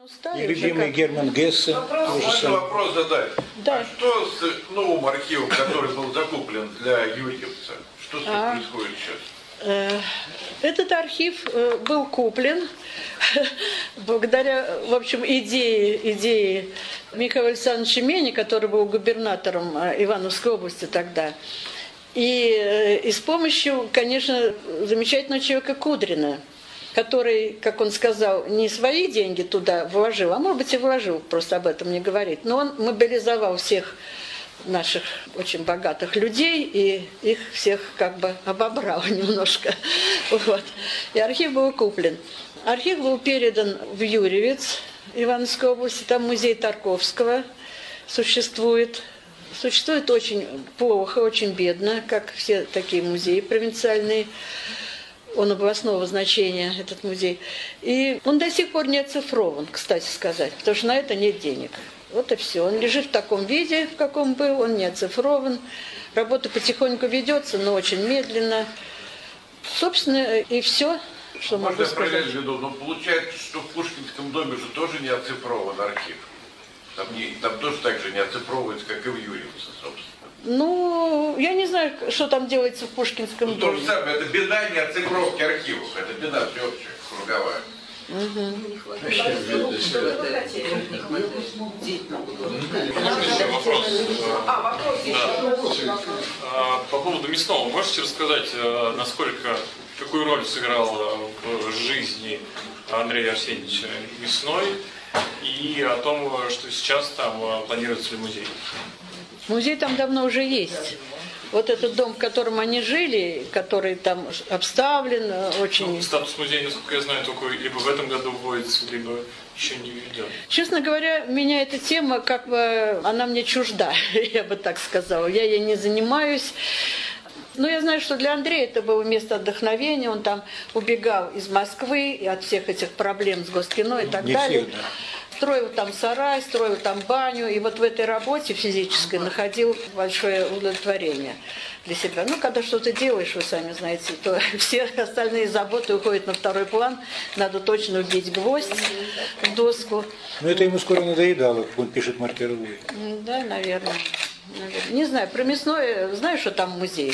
И любимый Герман Гессе. Можно вопрос задать? Да. А что с новым архивом, который был закуплен для Юрьевца? Что с ним происходит сейчас? Этот архив был куплен благодаря, в общем, идее Михаила Александровича Мени, который был губернатором Ивановской области тогда. И с помощью, конечно, замечательного человека Кудрина, который, как он сказал, не свои деньги туда вложил, а может быть и вложил, просто об этом не говорит. Но он мобилизовал всех наших очень богатых людей и их всех как бы обобрал немножко. Вот. И архив был куплен. Архив был передан в Юрьевец Ивановской области, там музей Тарковского существует. Существует очень плохо, очень бедно, как все такие музеи провинциальные. Он областного значения, этот музей. И он до сих пор не оцифрован, кстати сказать, потому что на это нет денег. Вот и все. Он лежит в таком виде, в каком был, он не оцифрован. Работа потихоньку ведется, но очень медленно. Собственно, и все, что могу сказать. Но получается, что в Пушкинском доме же тоже не оцифрован архив. Там тоже так же не оцифровывается, как и в Юрьевце, собственно. Ну, я не знаю, что там делается в Пушкинском доме. То же самое, это беда не оцифровки архивов, это беда всеобщая, круговая. Вопрос. По поводу Мясного, можете рассказать, какую роль сыграл в жизни Андрея Арсеньевича Мясной и о том, что сейчас там планируется ли музей? Музей там давно уже есть. Вот этот дом, в котором они жили, который там обставлен, очень... Статус музея, насколько я знаю, только либо в этом году вводится, либо еще не введен. Честно говоря, меня эта тема, как бы, она мне чужда, я бы так сказала. Я ей не занимаюсь. Но я знаю, что для Андрея это было место отдохновения. Он там убегал из Москвы и от всех этих проблем с Госкино и так далее. Всегда. Строил там сарай, строил там баню, и вот в этой работе физической находил большое удовлетворение для себя. Ну, когда что-то делаешь, вы сами знаете, то все остальные заботы уходят на второй план. Надо точно вбить гвоздь в доску. Но это ему скоро надоедало, как он пишет маркировую. Да, наверное. Не знаю, про Мясное, знаю, что там музей.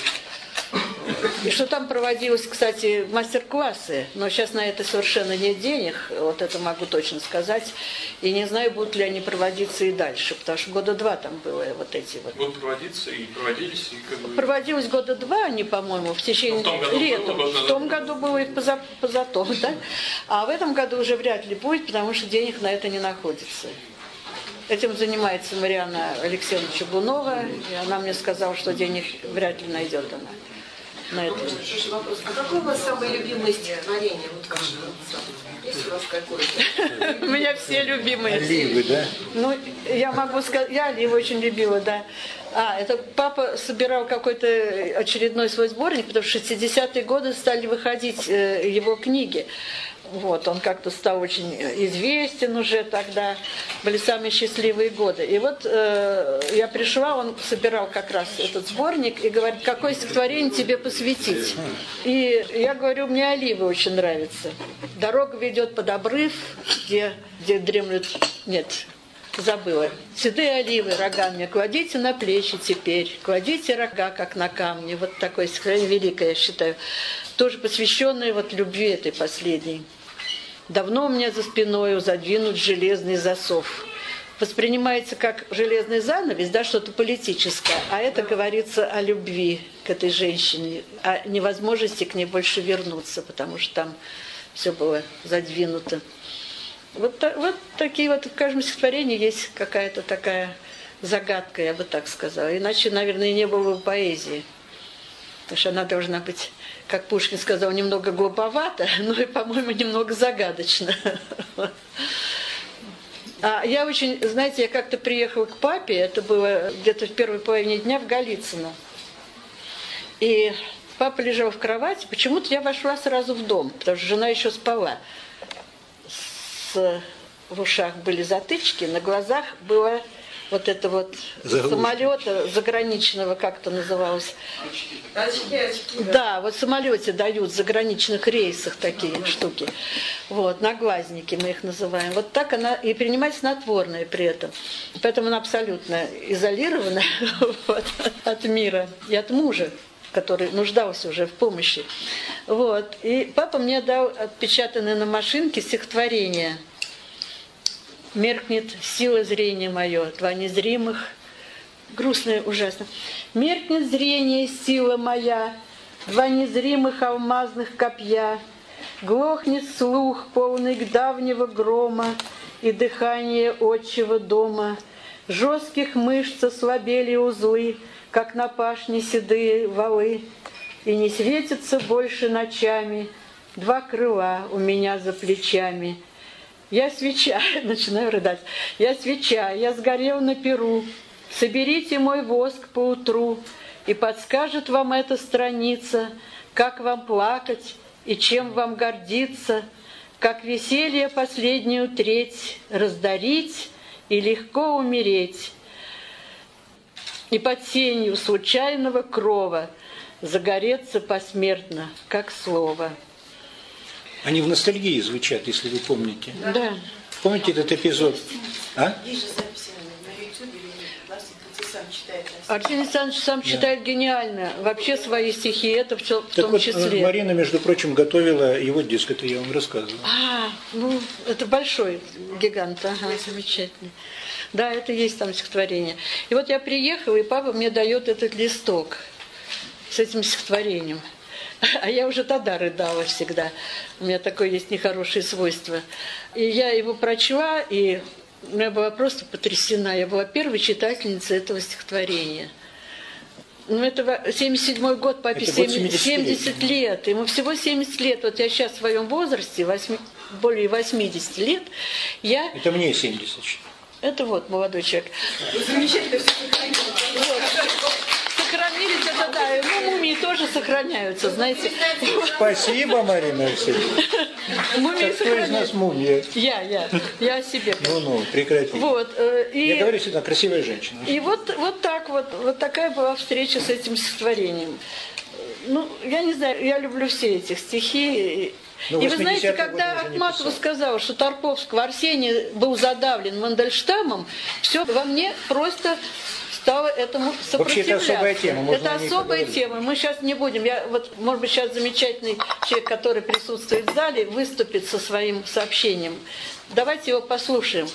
И что там проводилось, кстати, мастер-классы, но сейчас на это совершенно нет денег, вот это могу точно сказать. И не знаю, будут ли они проводиться и дальше, потому что года два там было вот эти вот. Будут проводиться и проводились, и как бы... Проводилось года два они, по-моему, в течение лета. В том году было и позатом, да? А в этом году уже вряд ли будет, потому что денег на это не находится. Этим занимается Марианна Алексеевна Чугунова, и она мне сказала, что денег вряд ли найдет она. На это. А какое у вас самое любимое стихотворение? Вот ваше, есть у вас какое-то? У меня все любимые. Оливы, да? Ну, я могу сказать, я оливы очень любила, да. Это папа собирал какой-то очередной свой сборник, потому что в 60-е годы стали выходить его книги. Вот, он как-то стал очень известен уже тогда, были самые счастливые годы. И вот я пришла, он собирал как раз этот сборник и говорит, какое стихотворение тебе посвятить. И я говорю, мне оливы очень нравятся. Дорога ведет под обрыв, где дремлют... Нет, забыла. Седые оливы рогами кладите на плечи теперь, кладите рога, как на камни. Вот такое стихотворение великое, я считаю. Тоже посвященное вот любви этой последней. Давно у меня за спиною задвинут железный засов. Воспринимается как железный занавес, да, что-то политическое, а это говорится о любви к этой женщине, о невозможности к ней больше вернуться, потому что там все было задвинуто. Вот такие вот в каждом стихотворении есть какая-то такая загадка, я бы так сказала. Иначе, наверное, и не было бы поэзии. Потому что она должна быть, как Пушкин сказал, немного глуповата, но и, по-моему, немного загадочна. Я очень, знаете, я как-то приехала к папе, это было где-то в первой половине дня в Голицыно. И папа лежал в кровати, почему-то я вошла сразу в дом, потому что жена еще спала. В ушах были затычки, на глазах было вот это вот самолета заграничного, как это называлось. Очки. Да, вот в самолете дают в заграничных рейсах такие штуки. Вот, наглазники мы их называем. Вот так она и принимает снотворное при этом. Поэтому она абсолютно изолирована вот, от мира и от мужа, который нуждался уже в помощи. Вот. И папа мне дал отпечатанное на машинке стихотворение. «Меркнет сила зрения мое, два незримых». Грустное ужасно. «Меркнет зрение, сила моя, два незримых алмазных копья. Глохнет слух, полный давнего грома и дыхание отчего дома. Жестких мышц ослабели узлы, как на пашне седые валы. И не светятся больше ночами два крыла у меня за плечами. Я свеча, начинаю рыдать, я свеча, я сгорел на перу. Соберите мой воск поутру, и подскажет вам эта страница, как вам плакать и чем вам гордиться, как веселье последнюю треть раздарить и легко умереть. И под сенью случайного крова загореться посмертно, как слово». Они в ностальгии звучат, если вы помните. Да. Помните этот эпизод? А? Есть же записи на YouTube, или сам читает. Арсений Александрович сам читает гениально. Вообще свои стихи, это в Так том вот, числе. Марина, между прочим, готовила его диск, это я вам рассказывал. Ну, это большой гигант, ага, замечательный. Да, это есть там стихотворение. И вот я приехала, и папа мне дает этот листок с этим стихотворением. А я уже тогда рыдала всегда. У меня такое есть нехорошее свойство. И я его прочла, и я была просто потрясена. Я была первой читательницей этого стихотворения. Ну, это 77-й год, папе 70 лет. Ему всего 70 лет. Вот я сейчас в своем возрасте, более 80 лет, я... Это мне 70. Это вот молодой человек. Замечательно все Сохранились, это да. Ну, мумии тоже сохраняются, знаете. Спасибо, Марина Алексеевна. Мумии Кто из нас сохраняются. мумия? Я о себе. Ну, прекрати. Вот. Я говорю всегда, красивая женщина. И вот так вот такая была встреча с этим стихотворением. Ну, я не знаю, я люблю все эти стихи. Ну, и вы знаете, 80-е когда годы уже не Ахматова писал. сказала, что Тарковского Арсений был задавлен Мандельштамом, все во мне просто стало этому сопротивляться. Вообще, это особая тема. Можно Это о ней особая поговорить. тема. Мы сейчас не будем. Может быть, сейчас замечательный человек, который присутствует в зале, выступит со своим сообщением. Давайте его послушаем.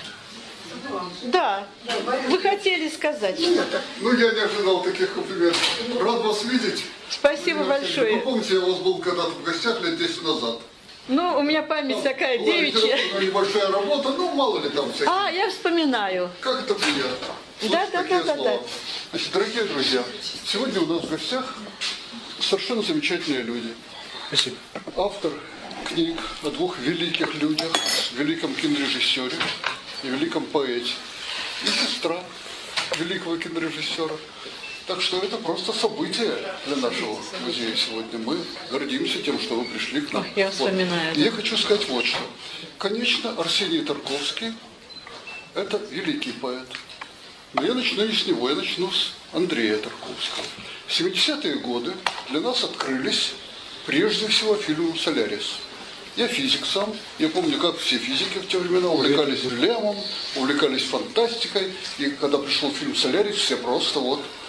Да, вы хотели сказать что-то. Ну, я не ожидал таких комплиментов. Рад вас видеть. Спасибо большое. Вы помните, я у вас был когда-то в гостях лет 10 назад. Ну, у меня память такая Была девичья. литературная небольшая работа, ну, мало ли там всяких. Я вспоминаю. Как это приятно. Да. Значит, дорогие друзья, сегодня у нас в гостях совершенно замечательные люди. Спасибо. Автор книг о двух великих людях, великом кинорежиссере и великом поэте. И сестра великого кинорежиссера. Так что это просто событие для нашего музея сегодня. Мы гордимся тем, что вы пришли к нам. Я вспоминаю. Вот. Я хочу сказать вот что. Конечно, Арсений Тарковский – это великий поэт. Но я начну не с него, я начну с Андрея Тарковского. В 70-е годы для нас открылись прежде всего фильмом «Солярис». Я физик сам, я помню, как все физики в те времена увлекались Лемом, увлекались фантастикой. И когда пришел фильм «Солярис», все просто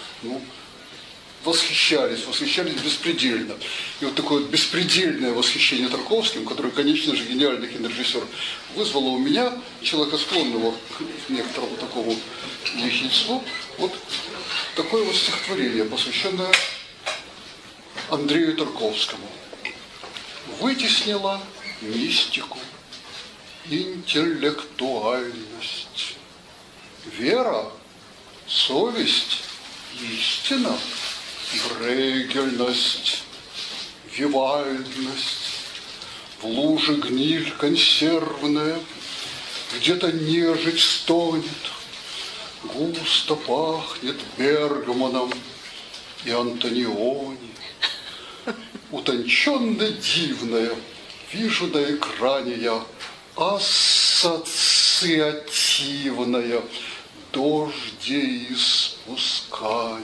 восхищались беспредельно. И вот такое вот беспредельное восхищение Тарковским, который, конечно же, гениальный кинорежиссер, вызвало у меня, человека склонного к некоторому такому ехидству, вот такое вот стихотворение, посвященное Андрею Тарковскому. Вытеснила мистику, интеллектуальность, вера, совесть, истина, брейгельность, вивальность, в луже гниль консервная, где-то нежить стонет, густо пахнет Бергманом и Антониони. Утонченно дивная, вижу на экране я, ассоциативная, дождей испускания.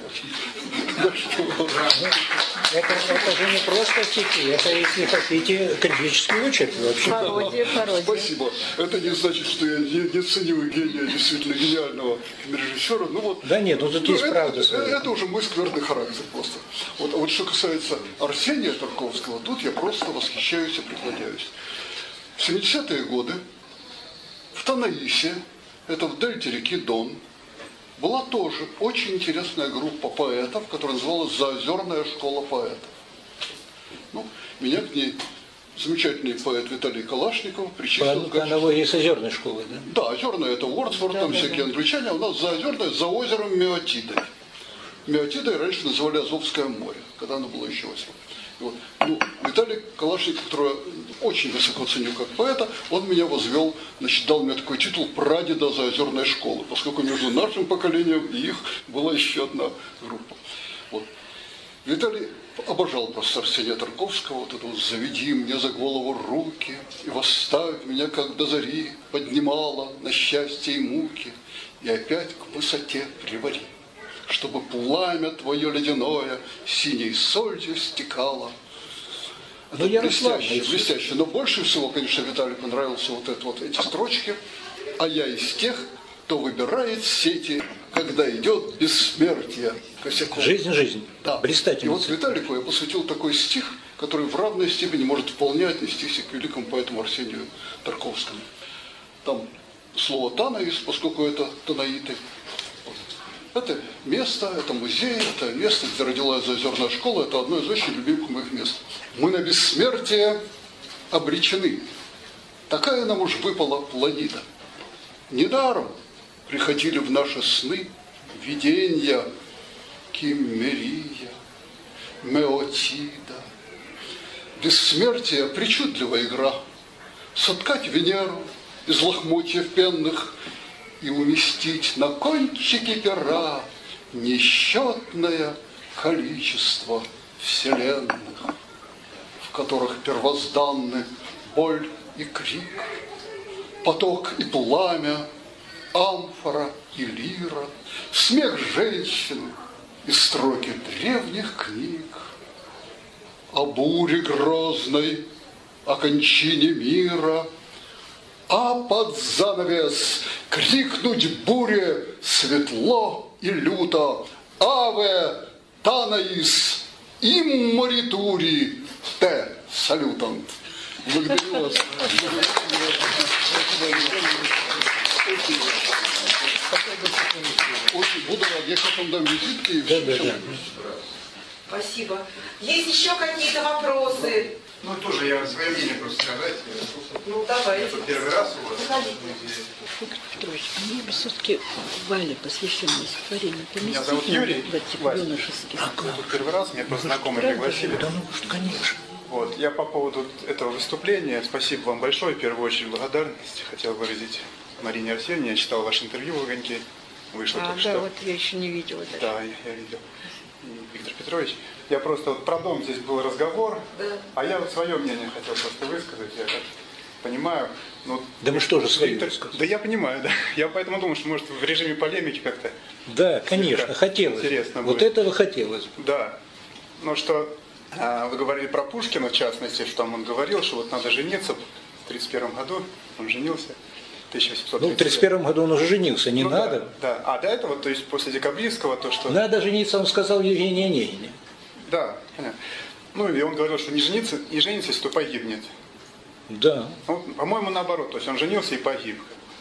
Это же не просто стихи, это, если хотите, критический очерк вообще. Пародия. Спасибо. Это не значит, что я не ценю гения, действительно гениального режиссера. Ну, вот, Да нет, ну тут есть правда. Это уже мой скверный характер просто. Вот что касается Арсения Тарковского, тут я просто восхищаюсь и преклоняюсь. В 70-е годы в Танаисе, это в дельте реки Дон, была тоже очень интересная группа поэтов, которая называлась «Заозерная школа поэтов». Ну, меня к ней замечательный поэт Виталий Калашников причислил. По аналогии с озерной школой, да? Да, озерная это Уордсворт, там всякие англичане, а у нас заозерная за озером Меотидой. Меотидой раньше называли Азовское море, когда оно было еще озером. Вот. Ну, Виталий Калашников, которого очень высоко ценю как поэта, он меня возвел, значит, дал мне такой титул прадеда заозерной школы, поскольку между нашим поколением и их была еще одна группа. Вот. Виталий обожал просто Арсения Тарковского, вот это вот «Заведи мне за голову руки и восставь меня, как до зари, поднимала на счастье и муки, и опять к высоте привари, чтобы пламя твое ледяное синей солью стекало». Это блестяще, блестяще. Но больше всего, конечно, Виталию понравился вот эти строчки. «А я из тех, кто выбирает сети, когда идет бессмертие косяком». Жизнь. Да. Блистательно. И вот Виталику я посвятил такой стих, который в равной степени может вполне отнестись к великому поэту Арсению Тарковскому. Там слово «танаис», поскольку это танаиты. Это место, это музей, это место, где родилась заозерная школа, это одно из очень любимых моих мест. Мы на бессмертие обречены. Такая нам уж выпала планида. Недаром приходили в наши сны видения Киммерия, Меотида. Бессмертие – причудливая игра. Соткать Венеру из лохмотьев пенных и уместить на кончике пера несчетное количество вселенных, в которых первозданны боль и крик, поток и пламя, амфора и лира, смех женщины и строки древних книг, о буре грозной, о кончине мира, а под занавес крикнуть буре светло и люто: «Аве Танаис имморитури те салютант». Благодарю вас. Очень буду рад. Я сейчас вам дам визитки и все. Да. Спасибо. Есть еще какие-то вопросы? Ну, тоже я свое мнение просто сказать. Ну, давай. Это первый раз у вас. Виктор Петрович, а мне бы все-таки Валя, посвященное стихотворение, Меня зовут Юрий. в этих Вась. юношеских. Тут первый раз, меня просто знакомые пригласили. Да ну, конечно. Вот. Я по поводу этого выступления, спасибо вам большое. В первую очередь благодарность хотел выразить Марине Арсеньевне. Я читал ваше интервью в «Огоньке». Вышло только Да, что. вот я еще не видела даже. Да, я видел. И Виктор Петрович, я просто вот про дом здесь был разговор, а я вот свое мнение хотел просто высказать. Я как понимаю. Ну, Да мы что же свои Виктор, высказали? да я понимаю, да. Я поэтому думаю, что может в режиме полемики как-то. Да, конечно, хотелось. Интересно Вот будет. этого хотелось. Да. Ну что, вы говорили про Пушкина, в частности, что там он говорил, что вот надо жениться в 1931 году. Он женился. 1830. Ну, в 1931 году он уже женился, не Ну, надо. Да. А до этого, то есть после декабристского, то что... Надо жениться, он сказал Евгению Онегине. Да, понятно. Ну и он говорил, что не жениться, если то погибнет. Да. Ну, по-моему, наоборот, то есть он женился и погиб.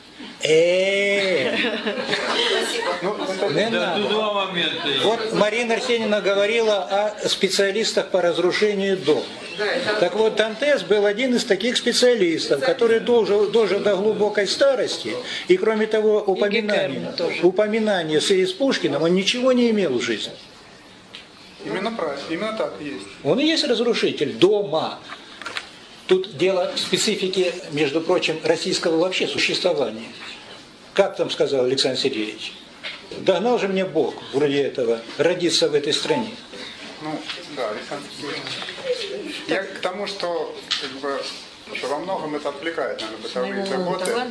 Ну, это... Не надо. Вот Марина Арсеньевна говорила о специалистах по разрушению дома. Так вот, Дантес был один из таких специалистов, который дожил до глубокой старости, и кроме того, упоминания в связи с Пушкиным, он ничего не имел в жизни. Именно правильно, именно так и есть. Он и есть разрушитель дома. Тут дело в специфике, между прочим, российского вообще существования. Как там сказал Александр Сергеевич? Догнал же мне Бог, вроде этого, родиться в этой стране. Ну, да, Александр Сергеевич. Я к тому, что, как бы, что во многом это отвлекает, наверное, бытовые заботы.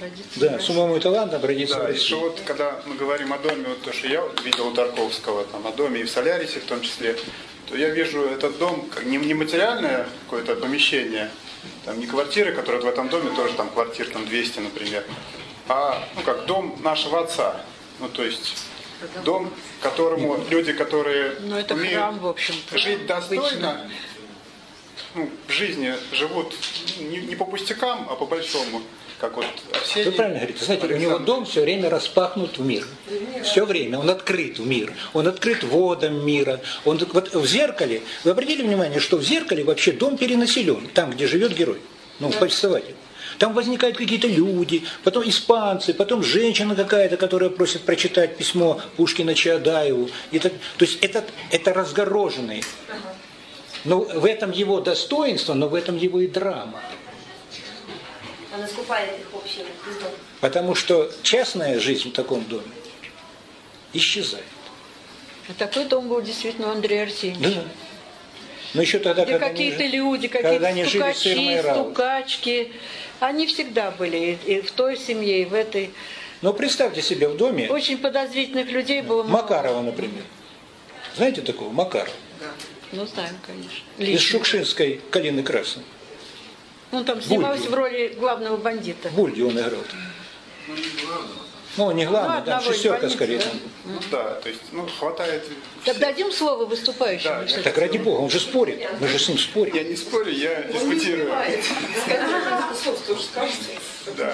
родиться. Да, с умом и талантом родиться в Да, России. еще вот, когда мы говорим о доме, вот то, что я видел у Тарковского, там, о доме и в Солярисе в том числе, то я вижу этот дом как не материальное какое-то помещение, там, не квартиры, которые в этом доме, тоже там квартир там 200, например, а ну, как дом нашего отца. Ну, то есть дом, которому люди, которые Ну, это умеют храм, в общем-то. жить достойно, Обычно. ну, в жизни живут не по пустякам, а по большому. Как вот Арсений. Вы правильно говорите. Знаете, у него Александр. дом все время распахнут в мир. Все время. Он открыт в мир. Он открыт водам мира. Он, вот в зеркале, вы обратили внимание, что в зеркале вообще дом перенаселен. Там, где живет герой. Ну, повествователь. Там возникают какие-то люди, потом испанцы, потом женщина какая-то, которая просит прочитать письмо Пушкина Чаадаеву. То есть это разгороженный. Но в этом его достоинство, но в этом его и драма. Она скупает их общим призом. Потому что частная жизнь в таком доме исчезает. А такой дом был действительно у Андрея Арсеньевича. Да. Но еще тогда, Где какие-то люди, когда они какие-то жили с Ирмой стукачи, Рау. стукачки, они всегда были и в той семье, и в этой. Но представьте себе в доме Очень подозрительных людей было много. Макарова, например. Знаете такого? Макарова. Ну, знаем, конечно. Из Лично. Шукшинской «Калины красной». Он там снимался Бульбу. в роли главного бандита. Бульди он играл. Ну, не главный, Ну, там одного из шестерка бандитов, скорее. да? там. Ну да, то есть, ну, хватает. Так дадим слово выступающему. Да, всё-таки. Так ради бога, он же спорит. Мы же с ним спорим. Я не спорю, я дискутирую. Да.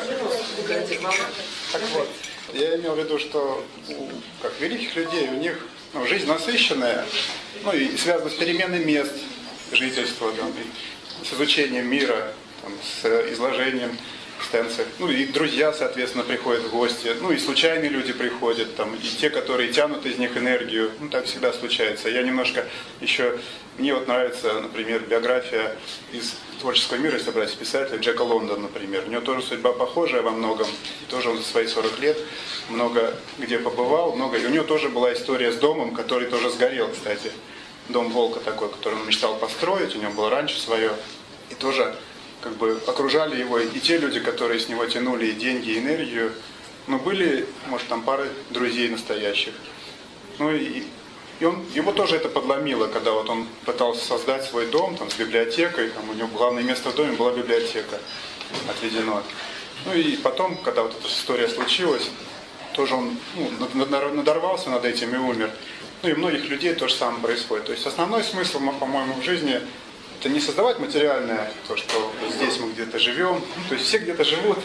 Так вот, я имел в виду, что у как великих людей, у них жизнь насыщенная, ну и связана с переменой мест жительства, там, и с изучением мира, там, с изложением экстенций. Ну и друзья, соответственно, приходят в гости, ну и случайные люди приходят, там, и те, которые тянут из них энергию, ну так всегда случается. Я немножко еще, мне вот нравится, например, биография из творческого мира, если брать писателя, Джека Лондона, например. У него тоже судьба похожая во многом, и тоже он за свои 40 лет много где побывал, много, и у него тоже была история с домом, который тоже сгорел, кстати. Дом Волка такой, который он мечтал построить, у него было раньше свое, и тоже как бы окружали его и те люди, которые с него тянули и деньги, и энергию, но были, может, там пары друзей настоящих. Ну и его тоже это подломило, когда вот он пытался создать свой дом там, с библиотекой, там, у него главное место в доме была библиотека, отведено. Ну и потом, когда вот эта история случилась, тоже он надорвался над этим и умер. Ну и у многих людей то же самое происходит. То есть основной смысл, по-моему, в жизни – это не создавать материальное, то, что здесь мы где-то живем, ну, то есть все где-то живут,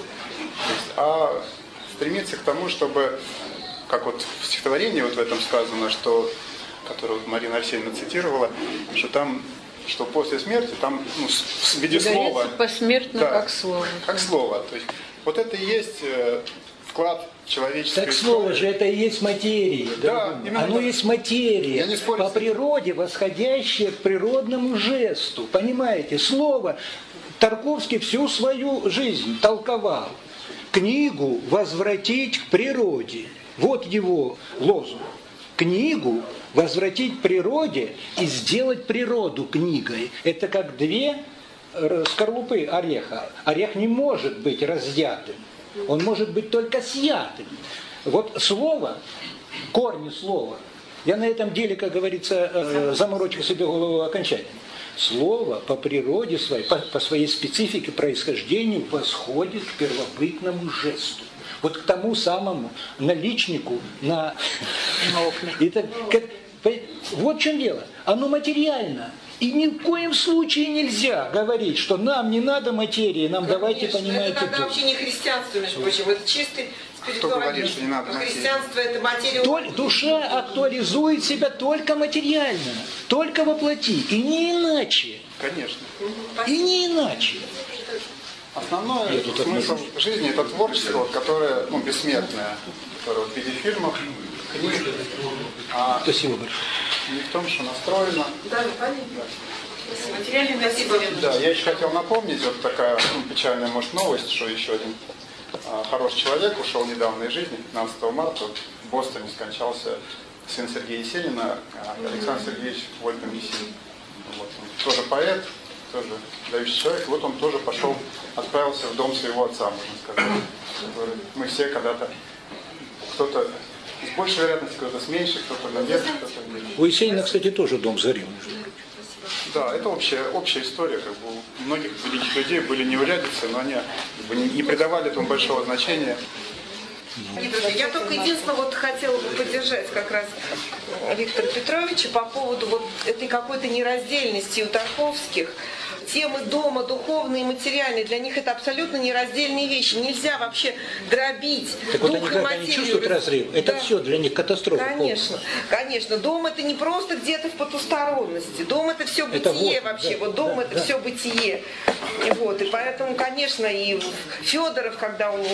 а стремиться к тому, чтобы, как вот в стихотворении вот в этом сказано, что, которое вот Марина Арсеньевна цитировала, что там, что после смерти, там ну, в виде слова. Посмертно, да, как слово. Как слово. То есть вот это и есть вклад человеческой Так истории. слово же это и есть материя. Да, именно оно так. есть материя, Я не спорю по с этим. природе восходящее к природному жесту. Понимаете, слово Тарковский всю свою жизнь толковал. Книгу возвратить к природе. Вот его лозунг. Книгу возвратить к природе и сделать природу книгой. Это как две скорлупы ореха. Орех не может быть разъятым. Он может быть только съятым. Вот слово, корни слова, я на этом деле, как говорится, заморочил себе голову окончательно. Слово по природе своей, по своей специфике, происхождению восходит к первобытному жесту. Вот к тому самому наличнику на окна. Вот в чем дело. Оно материально. И ни в коем случае нельзя говорить, что нам не надо материи, нам давайте, понимаете, это тогда дух. вообще не христианство, между прочим, это чистый Кто говорит, спиритуализм. что не надо материи? Христианство это материя. Душа актуализует себя только материально, только воплоти, и не иначе. Конечно. И не иначе. Основной тут смысл жизни – это творчество, вот, которое бессмертное, которое вот в виде фильмов, книг, а Спасибо большое. не в том, что настроено. Да, понятно. Материальное спасибо. Да, я еще хотел напомнить, вот такая печальная, может, новость, что еще один хороший человек ушел недавно из жизни, 15 марта в Бостоне скончался сын Сергея Есенина, Александр Сергеевич Вольфганг Есенин. Вот, он тоже поэт, тоже дающий человек. Вот он тоже пошел, отправился в дом своего отца, можно сказать. Который мы все когда-то, кто-то с большей вероятностью, кто-то с меньшей, кто-то на детстве, кто-то в меньшей. У Есенина, кстати, тоже дом сгорел. Да, это общая история. Как бы у многих великих людей были неурядицы, но они как бы не придавали этому большого значения. Я только единственное вот хотела бы поддержать как раз Виктора Петровича по поводу вот этой какой-то нераздельности у Тарковских. Темы дома, духовные и материальные, для них это абсолютно нераздельные вещи. Нельзя вообще дробить так дух вот они и как материю. Они чувствуют разрыв. Это да. все для них катастрофа. Конечно, конечно. Дом это не просто где-то в потусторонности. Дом это все бытие это вообще. Да, вот дом да, это да. все бытие. И поэтому, конечно, и Федоров, когда он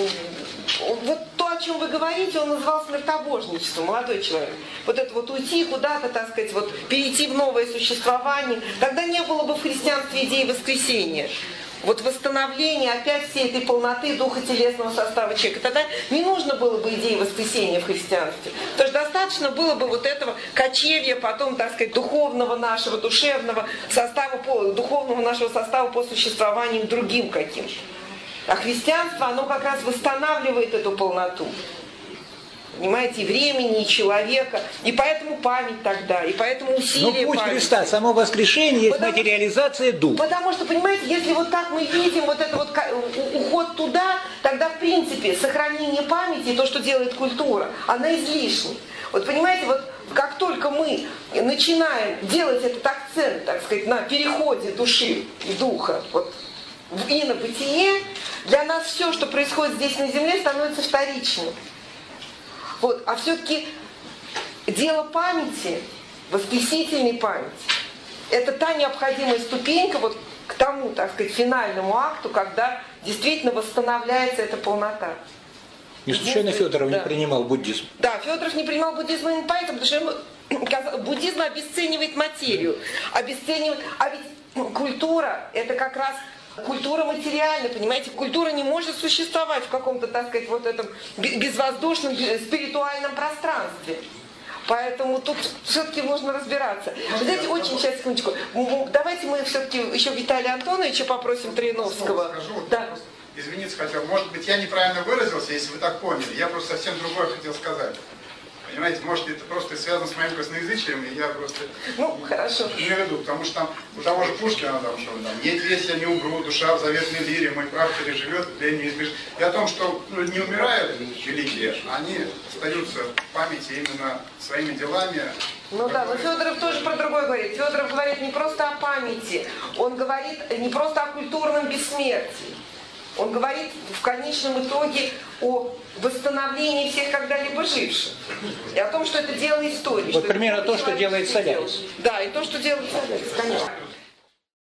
вот то, о чем вы говорите, он назвал смертобожничеством, молодой человек. Вот это вот уйти куда-то, так сказать, вот перейти в новое существование. Тогда не было бы в христианстве идеи воскресения. Вот восстановление опять всей этой полноты духа телесного состава человека. Тогда не нужно было бы идеи воскресения в христианстве. Потому что достаточно было бы вот этого кочевья, потом, так сказать, духовного нашего, душевного состава, духовного нашего состава по существованию другим каким-то. А христианство, оно как раз восстанавливает эту полноту. Понимаете, и времени, и человека. И поэтому память тогда, и поэтому усилие путь памяти. Христа, само воскрешение есть материализация духа. Потому что, понимаете, если вот так мы видим вот это вот уход туда, тогда, в принципе, сохранение памяти, то, что делает культура, она излишне. Вот понимаете, вот как только мы начинаем делать этот акцент, так сказать, на переходе души и духа, вот, в инобытие, для нас все, что происходит здесь на земле, становится вторичным. Вот. А все-таки дело памяти, воскресительной памяти, это та необходимая ступенька вот к тому, так сказать, финальному акту, когда действительно восстанавливается эта полнота. Не случайно Федоров не принимал буддизм. Да, Федоров не принимал буддизм именно поэтому, потому что буддизм обесценивает материю, обесценивает. А ведь культура, это как раз культура материальна, понимаете? Культура не может существовать в каком-то, так сказать, вот этом безвоздушном, спиритуальном пространстве. Поэтому тут все-таки нужно разбираться. Вы знаете, очень, сейчас, секундочку, давайте мы все-таки еще Виталия Антоновича попросим Троиновского. Да. Извиниться хотел, может быть, я неправильно выразился, если вы так поняли. Я просто совсем другое хотел сказать. Понимаете, может, это просто связано с моим косноязычием, и я просто хорошо. не веду, потому что там у того же Пушкина, там, что там, «Нет, весь я не умру, душа в заветной лире, мой прах переживет, лень неизбежно». И о том, что не умирают великие, они остаются в памяти именно своими делами. Ну да, но Федоров тоже про другое говорит. Федоров говорит не просто о памяти, он говорит не просто о культурном бессмертии. Он говорит в конечном итоге о восстановлении всех когда-либо живших. И о том, что это дело истории. Вот примерно то, что делает Солярис. Да, и то, что делает Солярис, конечно.